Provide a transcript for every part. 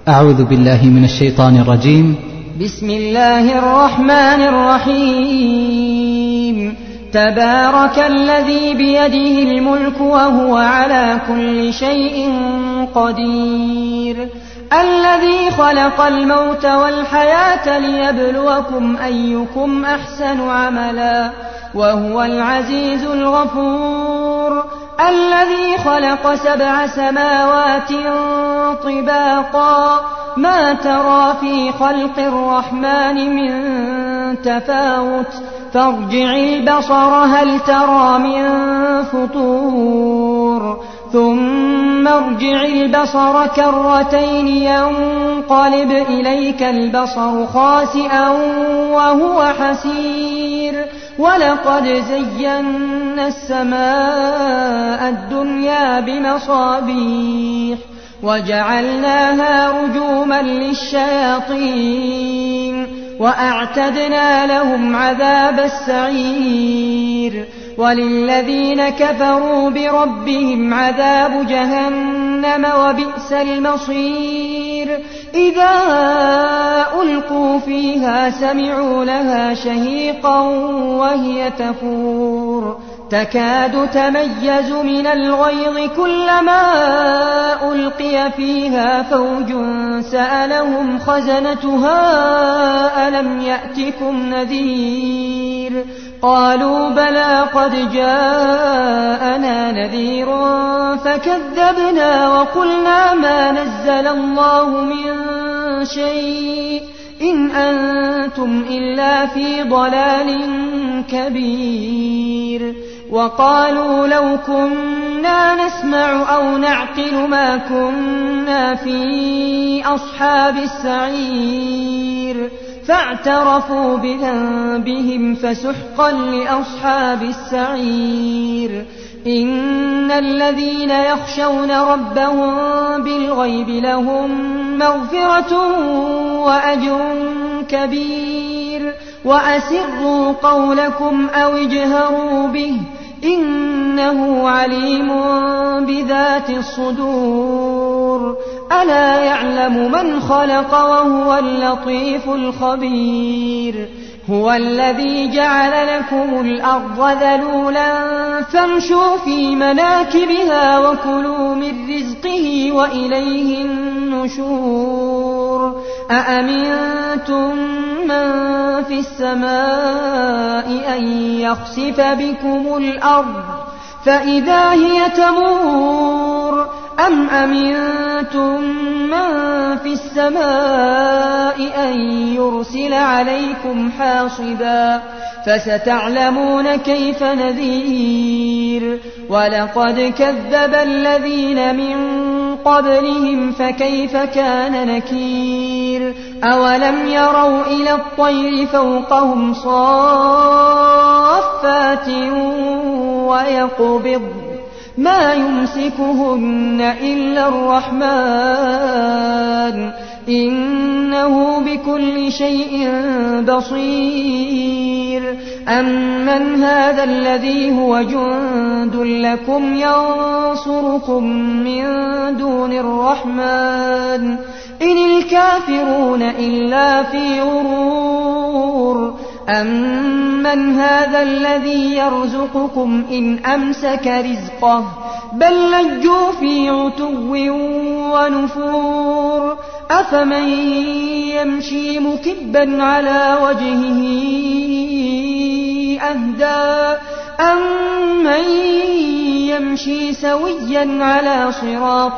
أعوذ بالله من الشيطان الرجيم. بسم الله الرحمن الرحيم. تبارك الذي بيده الملك وهو على كل شيء قدير، الذي خلق الموت والحياة ليبلوكم أيكم أحسن عملا وهو العزيز الغفور، الذي خلق 7 سماوات طباقا ما ترى في خلق الرحمن من تفاوت، فارجع البصر هل ترى من فطور، ثم ارجع البصر كرتين ينقلب إليك البصر خاسئا وهو حسير، ولقد زينا السماء الدنيا بمصابيح وجعلناها رجوما للشياطين وأعتدنا لهم عذاب السعير، وللذين كفروا بربهم عذاب جهنم وبئس المصير. إذا ألقوا فيها سمعوا لها شهيقا وهي تفور تكاد تميز من الغيظ، كلما ألقي فيها فوج سألهم خزنتها ألم يأتكم نذير، قالوا بلى قد جاءنا نذير فكذبنا وقلنا ما نزل الله من شيء إن أنتم إلا في ضلال كبير. وقالوا لو كنا نسمع أو نعقل ما كنا في أصحاب السعير، فاعترفوا بذنبهم فسحقا لأصحاب السعير. إن الذين يخشون ربهم بالغيب لهم مغفرة وأجر كبير، وأسروا قولكم أو اجهروا به إنه عليم بذات الصدور، ألا يعلم من خلق وهو اللطيف الخبير. هو الذي جعل لكم الأرض ذلولا فامشوا في مناكبها وكلوا من رزقه وإليه النشور. أأمنتم من في السماء أن يخسف بكم الأرض فإذا هي تمور، أم أمنتم من في السماء أن يرسل عليكم حاصبا، فستعلمون كيف نذير. ولقد كذب الذين من قبلهم فكيف كان نكير. أولم يروا إلى الطير فوقهم صافات ويقبض ما يمسكهن إلا الرحمن إنه بكل شيء بصير. أمن هذا الذي هو جند لكم ينصركم من دون الرحمن إن الكافرون إلا في غرور. أمن هذا الذي يرزقكم إن أمسك رزقه بل لجوا في عتو ونفور. أفمن يمشي مكبا على وجهه أهدى أمن يمشي سويا على صراط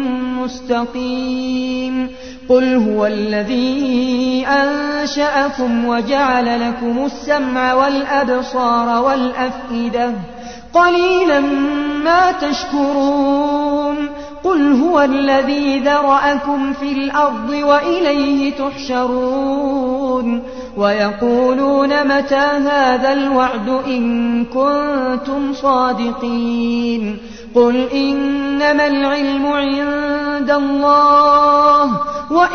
مستقيم. قل هو الذي أنشأكم وجعل لكم السمع والأبصار والأفئدة قليلا ما تشكرون. قل هو الذي ذرأكم في الأرض وإليه تحشرون. ويقولون متى هذا الوعد إن كنتم صادقين. قل إنما العلم عند الله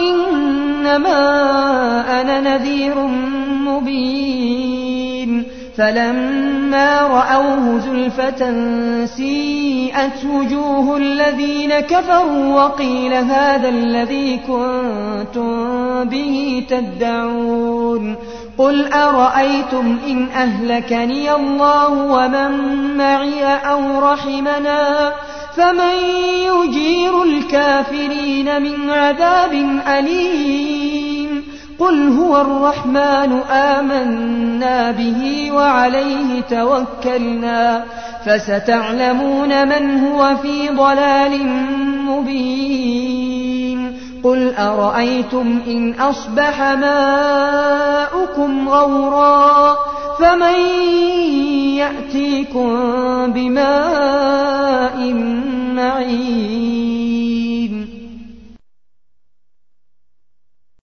وإنما أنا نذير مبين. فلما رأوه زلفة سيئت وجوه الذين كفروا وقيل هذا الذي كنتم به تدعون قل أرأيتم إن أهلكني الله ومن معي أو رحمنا فمن يجير الكافرين من عذاب أليم قل هو الرحمن آمنا به وعليه توكلنا فستعلمون من هو في ضلال مبين قل أرأيتم إن أصبح ماؤكم غورا فمن يأتيكم بماء معين